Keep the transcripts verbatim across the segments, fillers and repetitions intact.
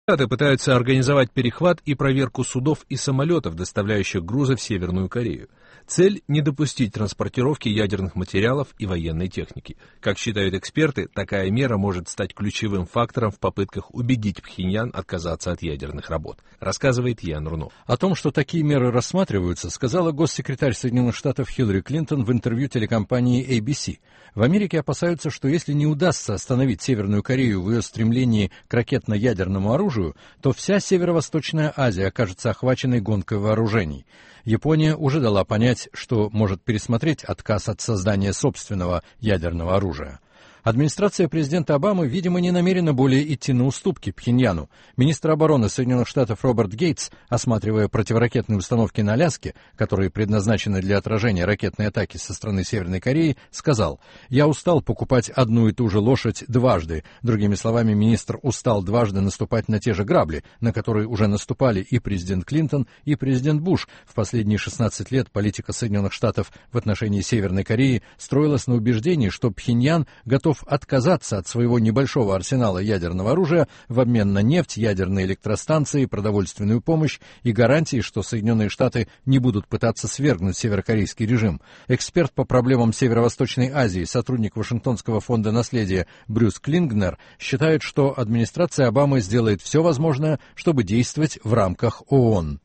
Штаты пытаются организовать перехват и проверку судов и самолетов, доставляющих грузы в Северную Корею. Цель – не допустить транспортировки ядерных материалов и военной техники. Как считают эксперты, такая мера может стать ключевым фактором в попытках убедить Пхеньян отказаться от ядерных работ, рассказывает Ян Рунов. О том, что такие меры рассматриваются, сказала госсекретарь Соединенных Штатов Хиллари Клинтон в интервью телекомпании эй би си. В Америке опасаются, что если не удастся остановить Северную Корею в ее стремлении к ракетно-ядерному оружию, то вся Северо-Восточная Азия окажется охваченной гонкой вооружений. Япония уже дала понять, что может пересмотреть отказ от создания собственного ядерного оружия. Администрация президента Обамы, видимо, не намерена более идти на уступки Пхеньяну. Министр обороны Соединенных Штатов Роберт Гейтс, осматривая противоракетные установки на Аляске, которые предназначены для отражения ракетной атаки со стороны Северной Кореи, сказал: «Я устал покупать одну и ту же лошадь дважды». Другими словами, министр устал дважды наступать на те же грабли, на которые уже наступали и президент Клинтон, и президент Буш. В последние шестнадцать лет политика Соединенных Штатов в отношении Северной Кореи строилась на убеждении, что Пхеньян готов отказаться от своего небольшого арсенала ядерного оружия в обмен на нефть, ядерные электростанции, продовольственную помощь и гарантии, что Соединенные Штаты не будут пытаться свергнуть северокорейский режим. Эксперт по проблемам Северо-Восточной Азии, сотрудник Вашингтонского фонда наследия Брюс Клингнер, считает, что администрация Обамы сделает все возможное, чтобы действовать в рамках ООН.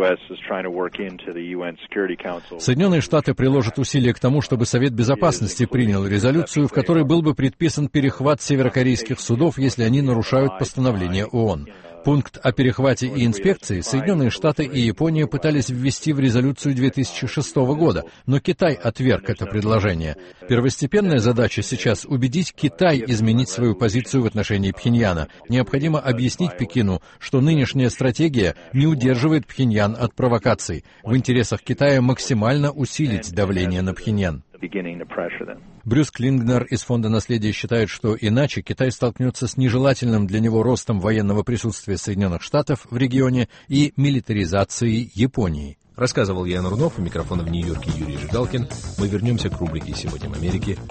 Соединенные Штаты приложат усилия к тому, чтобы Совет Безопасности принял резолюцию, в которой был бы предписан перехват северокорейских судов, если они нарушают постановление ООН. Пункт о перехвате и инспекции Соединенные Штаты и Япония пытались ввести в резолюцию две тысячи шестого года, но Китай отверг это предложение. Первостепенная задача сейчас — убедить Китай изменить свою позицию в отношении Пхеньяна. Необходимо объяснить Пекину, что нынешняя стратегия не удерживает Пхеньян от провокаций. В интересах Китая максимально усилить давление на Пхеньян. Брюс Клингнер из Фонда наследия считает, что иначе Китай столкнется с нежелательным для него ростом военного присутствия Соединенных Штатов в регионе и милитаризацией Японии. Рассказывал Ян Рунов, у микрофона в Нью-Йорке Юрий Жигалкин. Мы вернемся к рубрике «Сегодня в Америке»